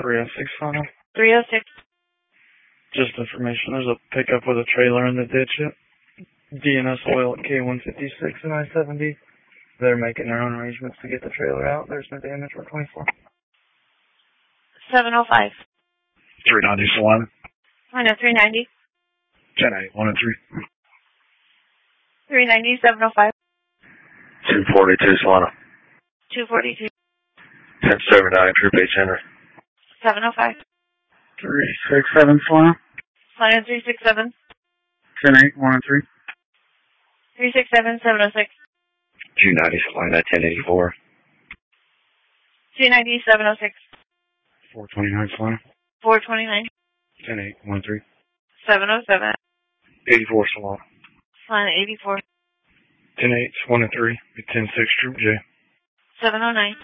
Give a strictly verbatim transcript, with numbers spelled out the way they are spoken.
three oh six final. three oh six. Just information, there's a pickup with a trailer in the ditch at D N S Oil at K one fifty-six and I seventy. They're making their own arrangements to get the trailer out. There's no damage for twenty-four. seven oh five. three ninety Solana. I know, three ninety. ten eight, one and three. three ninety, seven oh five. two forty-two Solana. two forty-two. ten seventy-nine, Troop H Henry. seven oh five. three six seven Solana. Solana three six seven. ten eight, one and three. three six seven, seven oh six. two ninety Solana, ten eighty-four. two ninety, seven oh six. four twenty-nine Solana. four twenty-nine. ten eight, one and three. seven oh seven. eighty-four Solana. Solana eighty-four. ten eight, one and three. ten six Troop J. seven oh nine.